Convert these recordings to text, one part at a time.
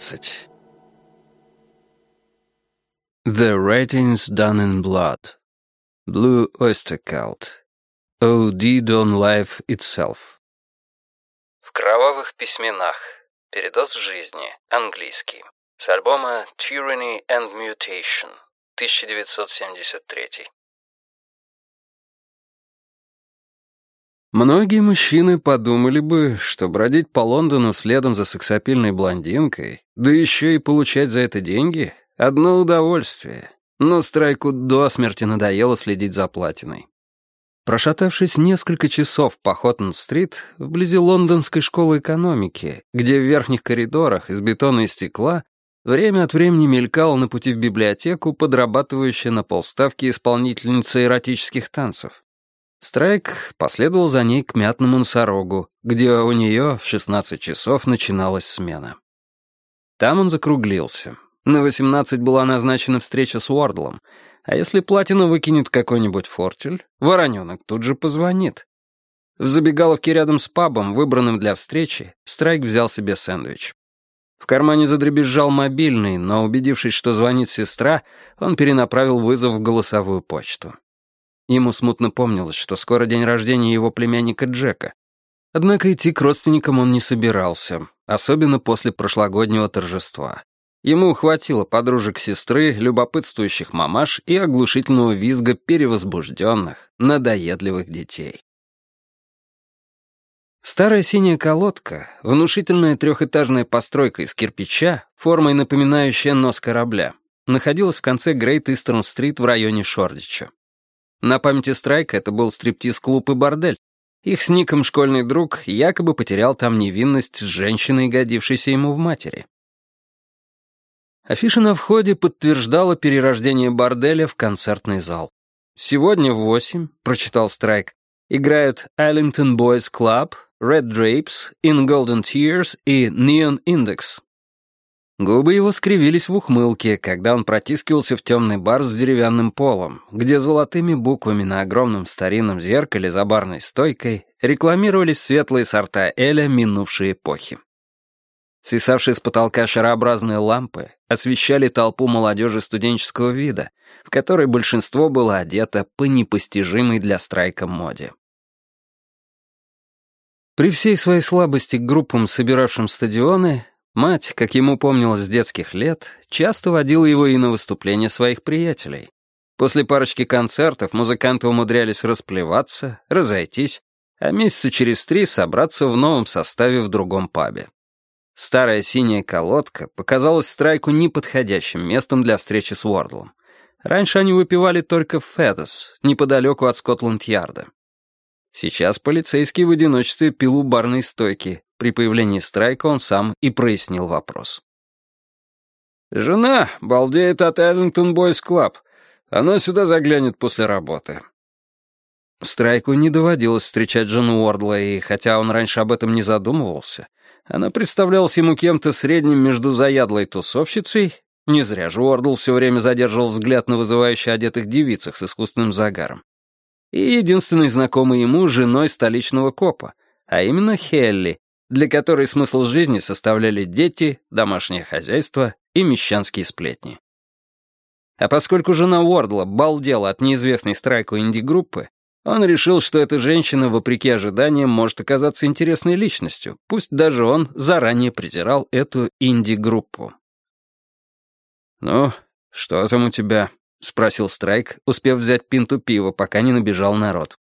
12. The Writings Done in Blood. Blue Oyster Cult. OD'd on Life Itself. В кровавых письменах. Передоз жизни. Английский. С альбома Tyranny and Mutation. 1973. Многие мужчины подумали бы, что бродить по Лондону следом за сексапильной блондинкой, да еще и получать за это деньги — одно удовольствие. Но Страйку до смерти надоело следить за платиной. Прошатавшись несколько часов по Хоттон-стрит, вблизи лондонской школы экономики, где в верхних коридорах из бетона и стекла время от времени мелькала на пути в библиотеку подрабатывающая на полставки исполнительница эротических танцев, Страйк последовал за ней к Мятному носорогу, где у нее в 16 часов начиналась смена. Там он закруглился. На 18 была назначена встреча с Уордлом, а если платина выкинет какой-нибудь фортель, вороненок тут же позвонит. В забегаловке рядом с пабом, выбранным для встречи, Страйк взял себе сэндвич. В кармане задребезжал мобильный, но, убедившись, что звонит сестра, он перенаправил вызов в голосовую почту. Ему смутно помнилось, что скоро день рождения его племянника Джека. Однако идти к родственникам он не собирался, особенно после прошлогоднего торжества. Ему хватило подружек сесры, любопытствующих мамаш и оглушительного визга перевозбужденных, надоедливых детей. Старая синяя колодка, внушительная трехэтажная постройка из кирпича, формой напоминающая нос корабля, находилась в конце Грейт Истерн-стрит в районе Шордича. На памяти Страйка это был стриптиз-клуб и бордель. Их с Ником школьный друг якобы потерял там невинность с женщиной, годившейся ему в матери. Афиша на входе подтверждала перерождение борделя в концертный зал. «Сегодня в 8», — прочитал Страйк, играют Allington Boys Club, Red Drapes, In Golden Tears и Neon Index. Губы его скривились в ухмылке, когда он протискивался в темный бар с деревянным полом, где золотыми буквами на огромном старинном зеркале за барной стойкой рекламировались светлые сорта эля минувшей эпохи. Свисавшие с потолка шарообразные лампы освещали толпу молодежи студенческого вида, в которой большинство было одето по непостижимой для Страйка моде. При всей своей слабости к группам, собиравшим стадионы, мать, как ему помнилось с детских лет, часто водила его и на выступления своих приятелей. После парочки концертов музыканты умудрялись расплеваться, разойтись, а месяца через 3 собраться в новом составе в другом пабе. Старая синяя колодка показалась Страйку неподходящим местом для встречи с Уордлом. Раньше они выпивали только в Федос, неподалеку от Скотланд-Ярда. Сейчас полицейский в одиночестве пил у барной стойки. При появлении Страйка он сам и прояснил вопрос. «Жена балдеет от Allington Boys Club. Она сюда заглянет после работы». Страйку не доводилось встречать жену Уордла, и хотя он раньше об этом не задумывался, она представлялась ему кем-то средним между заядлой тусовщицей, не зря же Уордл все время задерживал взгляд на вызывающе одетых девицах с искусственным загаром, и единственной знакомой ему женой столичного копа, а именно Хелли, для которой смысл жизни составляли дети, домашнее хозяйство и мещанские сплетни. А поскольку жена Уордла балдела от неизвестной Страйку инди-группы, он решил, что эта женщина, вопреки ожиданиям, может оказаться интересной личностью, пусть даже он заранее презирал эту инди-группу. «Ну, что там у тебя?» — спросил Страйк, успев взять пинту пива, пока не набежал народ.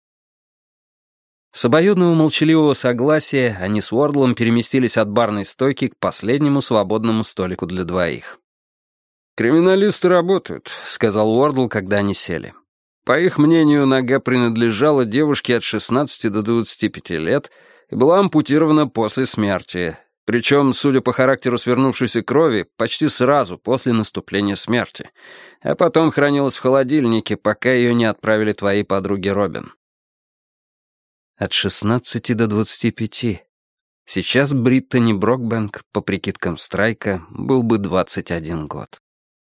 С обоюдного молчаливого согласия они с Уордлом переместились от барной стойки к последнему свободному столику для двоих. «Криминалисты работают», — сказал Уордл, когда они сели. По их мнению, нога принадлежала девушке от 16 до 25 лет и была ампутирована после смерти, причем, судя по характеру свернувшейся крови, почти сразу после наступления смерти, а потом хранилась в холодильнике, пока ее не отправили твоей подруге Робин. От 16 до 25. Сейчас Бриттани Брокбэнк, по прикидкам Страйка, был бы 21 год.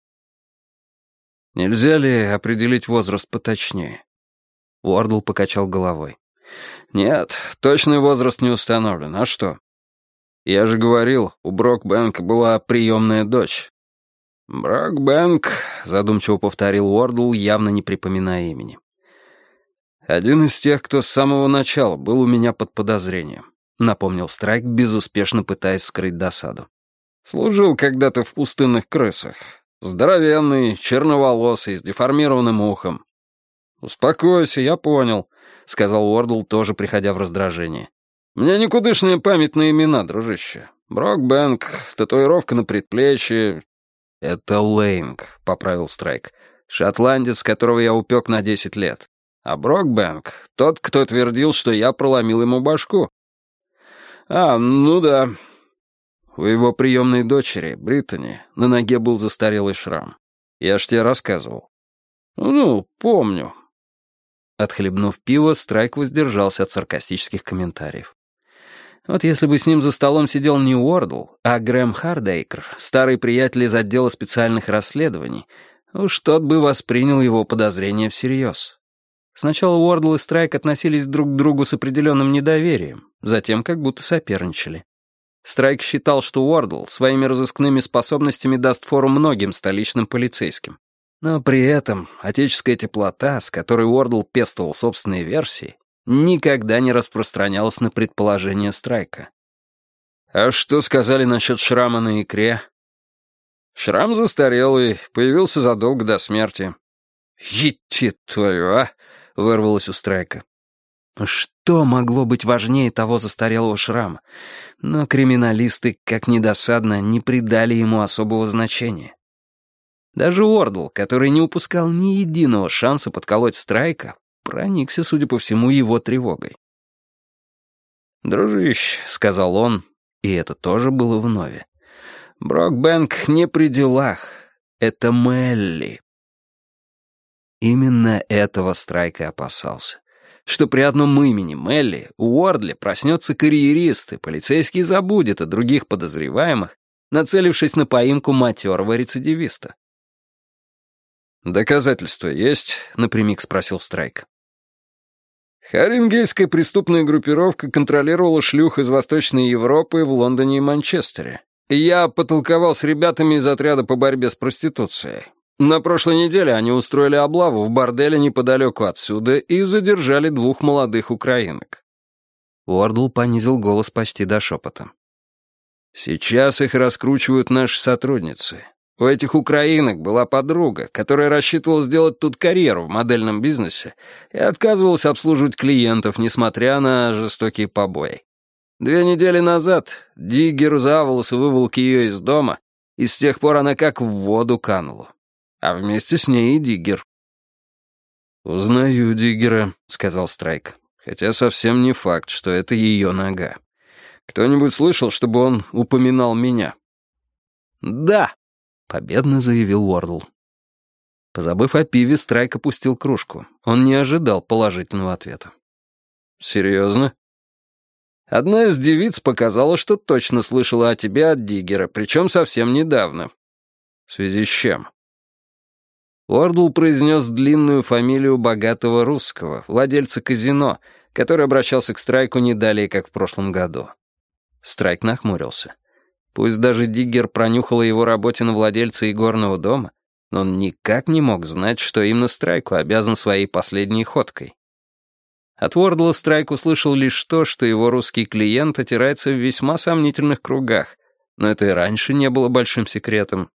Нельзя ли определить возраст поточнее? Уордл покачал головой. Нет, точный возраст не установлен. А что? Я же говорил, у Брокбэнка была приемная дочь». «Брокбэнк», — задумчиво повторил Уордл, явно не припоминая имени. «Один из тех, кто с самого начала был у меня под подозрением», — напомнил Страйк, безуспешно пытаясь скрыть досаду. «Служил когда-то в пустынных крысах. Здоровенный, черноволосый, с деформированным ухом». «Успокойся, я понял», — сказал Уордл, тоже приходя в раздражение. «У меня никудышная память на имена, дружище. Брокбэнк, татуировка на предплечье». «Это Лейнг», — поправил Страйк. «Шотландец, которого я упек на 10 лет. А Брокбэнк — тот, кто твердил, что я проломил ему башку». «А, ну да». У его приемной дочери, Британи, на ноге был застарелый шрам. Я ж тебе рассказывал. «Ну, помню». Отхлебнув пиво, Страйк воздержался от саркастических комментариев. Вот если бы с ним за столом сидел не Уордл, а Грэм Хардейкер, старый приятель из отдела специальных расследований, уж тот бы воспринял его подозрения всерьез. Сначала Уордл и Страйк относились друг к другу с определенным недоверием, затем как будто соперничали. Страйк считал, что Уордл своими разыскными способностями даст фору многим столичным полицейским. Но при этом отеческая теплота, с которой Уордл пестовал собственные версии, никогда не распространялась на предположения Страйка. «А что сказали насчет шрама на икре?» «Шрам застарелый, появился задолго до смерти». «Идти твою, а!» — вырвалось у Страйка. Что могло быть важнее того застарелого шрама? Но криминалисты, как ни досадно, не придали ему особого значения. Даже Уордл, который не упускал ни единого шанса подколоть Страйка, проникся, судя по всему, его тревогой. «Дружище», — сказал он, и это тоже было вновь, — «Брокбэнк не при делах. Это Мелли». Именно этого Страйк и опасался. Что при одном имени Мелли у Уордли проснется карьерист, и полицейский забудет о других подозреваемых, нацелившись на поимку матерого рецидивиста. «Доказательства есть?» — напрямик спросил Страйк. Харингейская преступная группировка контролировала шлюх из Восточной Европы в Лондоне и Манчестере. Я потолковал с ребятами из отряда по борьбе с проституцией. На прошлой неделе они устроили облаву в борделе неподалеку отсюда и задержали 2 молодых украинок. Уордл понизил голос почти до шепота. «Сейчас их раскручивают наши сотрудницы. У этих украинок была подруга, которая рассчитывала сделать тут карьеру в модельном бизнесе и отказывалась обслуживать клиентов, несмотря на жестокие побои. 2 недели назад Диггер за волосы выволок ее из дома, и с тех пор она как в воду канула. А вместе с ней и Диггер». «Узнаю Диггера», — сказал Страйк, хотя совсем не факт, что это ее нога. «Кто-нибудь слышал, чтобы он упоминал меня?» «Да», — победно заявил Уордл. Позабыв о пиве, Страйк опустил кружку. Он не ожидал положительного ответа. «Серьезно?» «Одна из девиц показала, что точно слышала о тебе от Диггера, причем совсем недавно». «В связи с чем?» Уордл произнес длинную фамилию богатого русского, владельца казино, который обращался к Страйку не далее, как в прошлом году. Страйк нахмурился. Пусть даже Диггер пронюхал о его работе на владельца игорного дома, но он никак не мог знать, что именно Страйку обязан своей последней ходкой. От Уордла Страйк услышал лишь то, что его русский клиент отирается в весьма сомнительных кругах, но это и раньше не было большим секретом.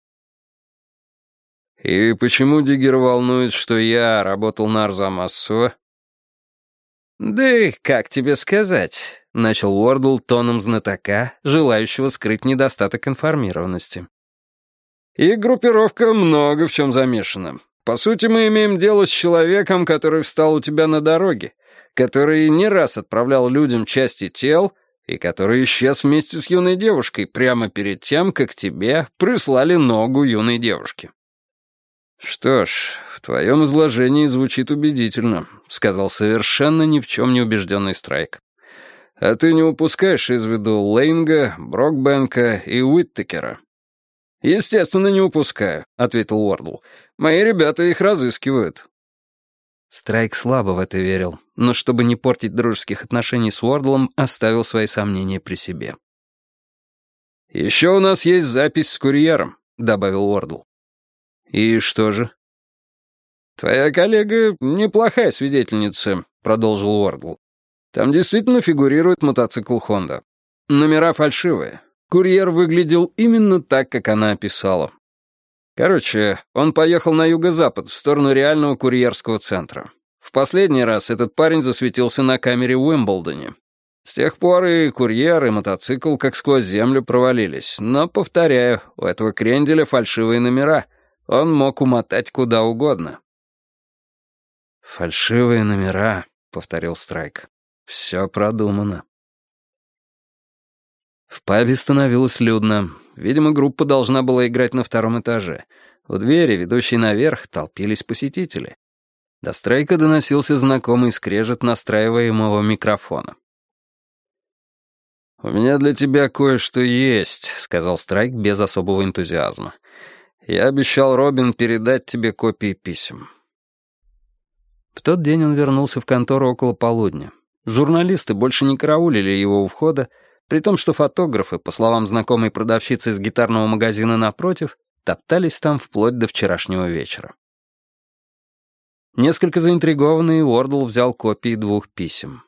«И почему Диггер волнует, что я работал на Арзамасова?» «Да и как тебе сказать?» — начал Уордл тоном знатока, желающего скрыть недостаток информированности. «И группировка много в чем замешана. По сути, мы имеем дело с человеком, который встал у тебя на дороге, который не раз отправлял людям части тел и который исчез вместе с юной девушкой прямо перед тем, как тебе прислали ногу юной девушки». «Что ж, в твоем изложении звучит убедительно», — сказал совершенно ни в чем не убежденный Страйк. «А ты не упускаешь из виду Лейнга, Брокбэнка и Уиттекера?» «Естественно, не упускаю», — ответил Уордл. «Мои ребята их разыскивают». Страйк слабо в это верил, но чтобы не портить дружеских отношений с Уордлом, оставил свои сомнения при себе. «Еще у нас есть запись с курьером», — добавил Уордл. «И что же?» «Твоя коллега неплохая свидетельница», — продолжил Уордл. «Там действительно фигурирует мотоцикл Honda. Номера фальшивые. Курьер выглядел именно так, как она описала. Короче, он поехал на юго-запад, в сторону реального курьерского центра. В последний раз этот парень засветился на камере в Уимблдоне. С тех пор и курьер, и мотоцикл как сквозь землю провалились. Но, повторяю, у этого кренделя фальшивые номера. Он мог умотать куда угодно». «Фальшивые номера», — повторил Страйк. «Все продумано». В пабе становилось людно. Видимо, группа должна была играть на втором этаже. У двери, ведущей наверх, толпились посетители. До Страйка доносился знакомый скрежет настраиваемого микрофона. «У меня для тебя кое-что есть», — сказал Страйк без особого энтузиазма. «Я обещал Робин передать тебе копии писем». В тот день он вернулся в контору около полудня. Журналисты больше не караулили его у входа, при том, что фотографы, по словам знакомой продавщицы из гитарного магазина напротив, топтались там вплоть до вчерашнего вечера. Несколько заинтригованный, Уордл взял копии 2 писем.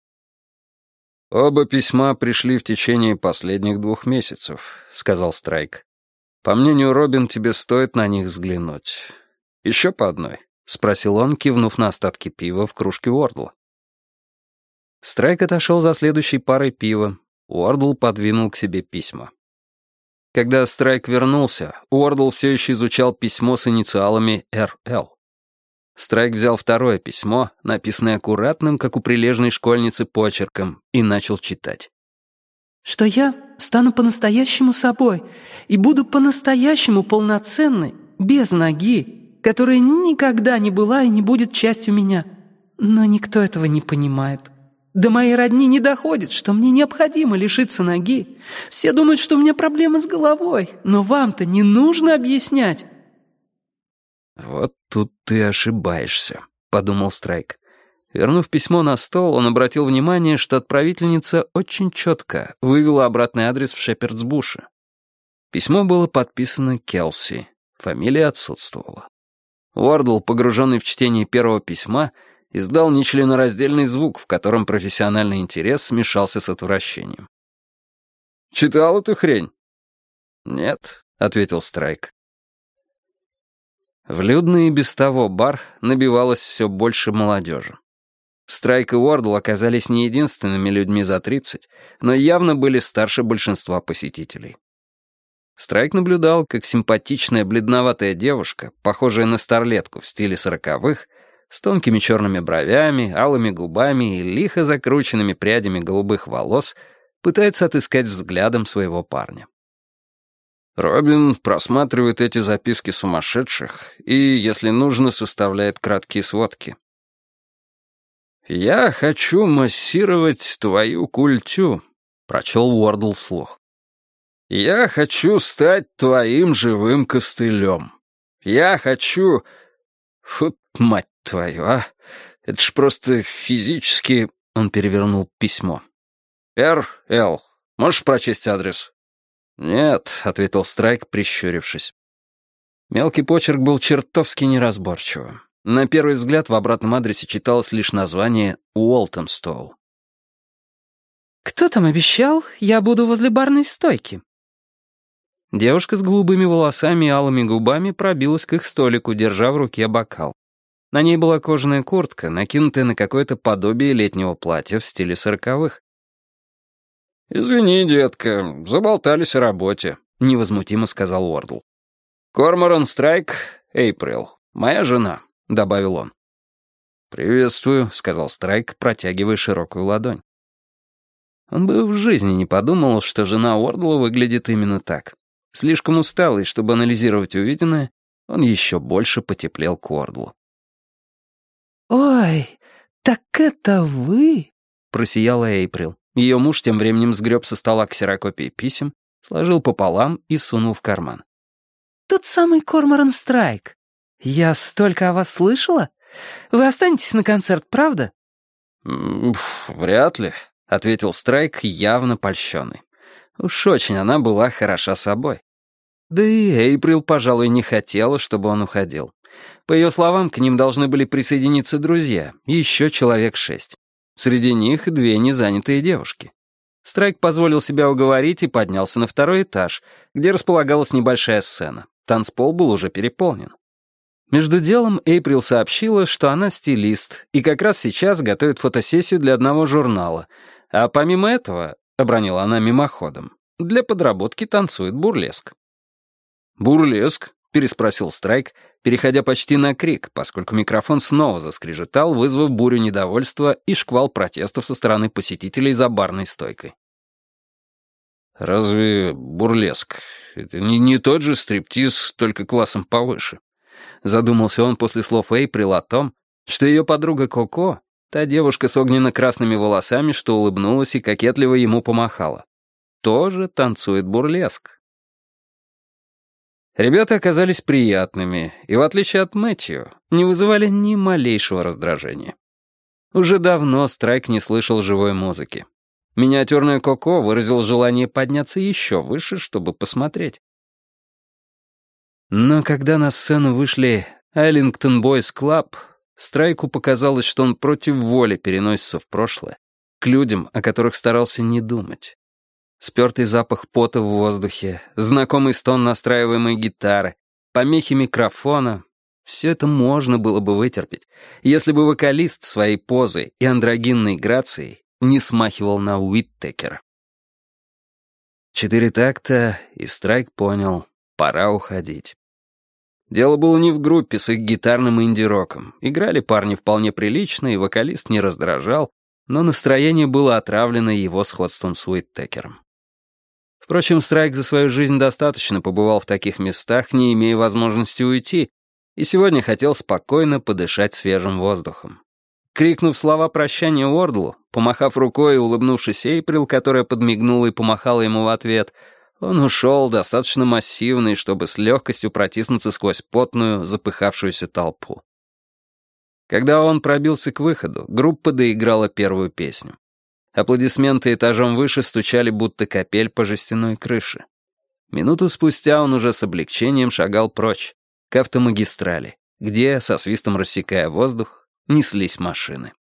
«Оба письма пришли в течение последних 2 месяцев», — сказал Страйк. «По мнению Робин, тебе стоит на них взглянуть. Еще по одной?» — спросил он, кивнув на остатки пива в кружке Уордла. Страйк отошел за следующей парой пива. Уордл подвинул к себе письма. Когда Страйк вернулся, Уордл все еще изучал письмо с инициалами «РЛ». Страйк взял второе письмо, написанное аккуратным, как у прилежной школьницы, почерком, и начал читать. «Что я стану по-настоящему собой и буду по-настоящему полноценной, без ноги, которая никогда не была и не будет частью меня. Но никто этого не понимает. До моей родни не доходит, что мне необходимо лишиться ноги. Все думают, что у меня проблемы с головой, но вам-то не нужно объяснять». «Вот тут ты ошибаешься», — подумал Страйк. Вернув письмо на стол, он обратил внимание, что отправительница очень четко вывела обратный адрес в Шепердсбуше. Письмо было подписано Келси, фамилия отсутствовала. Уордл, погруженный в чтение первого письма, издал нечленораздельный звук, в котором профессиональный интерес смешался с отвращением. «Читал эту хрень?» «Нет», — ответил Страйк. В людный и без того бар набивалось все больше молодежи. Страйк и Уордл оказались не единственными людьми за 30, но явно были старше большинства посетителей. Страйк наблюдал, как симпатичная бледноватая девушка, похожая на старлетку в стиле 40-х, с тонкими черными бровями, алыми губами и лихо закрученными прядями голубых волос, пытается отыскать взглядом своего парня. Робин просматривает эти записки сумасшедших и, если нужно, составляет краткие сводки. «Я хочу массировать твою культю», — прочел Уордл вслух. «Я хочу стать твоим живым костылем. Я хочу... Фу, мать твою, а! Это ж просто физически...» Он перевернул письмо. «Р.Л. Можешь прочесть адрес?» «Нет», — ответил Страйк, прищурившись. Мелкий почерк был чертовски неразборчивым. На первый взгляд в обратном адресе читалось лишь название Уолтемстоу. «Кто там обещал? Я буду возле барной стойки». Девушка с голубыми волосами и алыми губами пробилась к их столику, держа в руке бокал. На ней была кожаная куртка, накинутая на какое-то подобие летнего платья в стиле 40-х. «Извини, детка, заболтались о работе», — невозмутимо сказал Уордл. «Корморан Страйк, Эйприл, моя жена», — добавил он. «Приветствую», — сказал Страйк, протягивая широкую ладонь. Он бы в жизни не подумал, что жена Уордла выглядит именно так. Слишком усталый, чтобы анализировать увиденное, он еще больше потеплел к Уордлу. «Ой, так это вы?» — просияла Эйприл. Ее муж тем временем сгреб со стола ксерокопии писем, сложил пополам и сунул в карман. «Тот самый Корморан Страйк. Я столько о вас слышала. Вы останетесь на концерт, правда?» «Вряд ли», — ответил Страйк, явно польщенный. Уж очень она была хороша собой. Да и Эйприл, пожалуй, не хотела, чтобы он уходил. По ее словам, к ним должны были присоединиться друзья, еще человек 6. Среди них 2 незанятые девушки. Страйк позволил себя уговорить и поднялся на 2-й этаж, где располагалась небольшая сцена. Танцпол был уже переполнен. Между делом Эйприл сообщила, что она стилист и как раз сейчас готовит фотосессию для одного журнала, а помимо этого, обронила она мимоходом, для подработки танцует бурлеск. «Бурлеск?» — переспросил Страйк, переходя почти на крик, поскольку микрофон снова заскрежетал, вызвав бурю недовольства и шквал протестов со стороны посетителей за барной стойкой. «Разве бурлеск? Это не тот же стриптиз, только классом повыше?» Задумался он после слов Эйприл о том, что ее подруга Коко, та девушка с огненно-красными волосами, что улыбнулась и кокетливо ему помахала, тоже танцует бурлеск. Ребята оказались приятными и, в отличие от Мэтью, не вызывали ни малейшего раздражения. Уже давно Страйк не слышал живой музыки. Миниатюрная Коко выразила желание подняться еще выше, чтобы посмотреть. Но когда на сцену вышли Айлингтон Бойс Клаб, Страйку показалось, что он против воли переносится в прошлое, к людям, о которых старался не думать. Спёртый запах пота в воздухе, знакомый стон настраиваемой гитары, помехи микрофона — все это можно было бы вытерпеть, если бы вокалист своей позой и андрогинной грацией не смахивал на Уиттекера. 4 такта, и Страйк понял — пора уходить. Дело было не в группе с их гитарным инди-роком. Играли парни вполне прилично, и вокалист не раздражал, но настроение было отравлено его сходством с Уиттекером. Впрочем, Страйк за свою жизнь достаточно побывал в таких местах, не имея возможности уйти, и сегодня хотел спокойно подышать свежим воздухом. Крикнув слова прощания Уордлу, помахав рукой и улыбнувшись Эйприл, которая подмигнула и помахала ему в ответ, он ушел достаточно массивный, чтобы с легкостью протиснуться сквозь потную, запыхавшуюся толпу. Когда он пробился к выходу, группа доиграла первую песню. Аплодисменты этажом выше стучали, будто капель по жестяной крыше. Минуту спустя он уже с облегчением шагал прочь, к автомагистрали, где, со свистом рассекая воздух, неслись машины.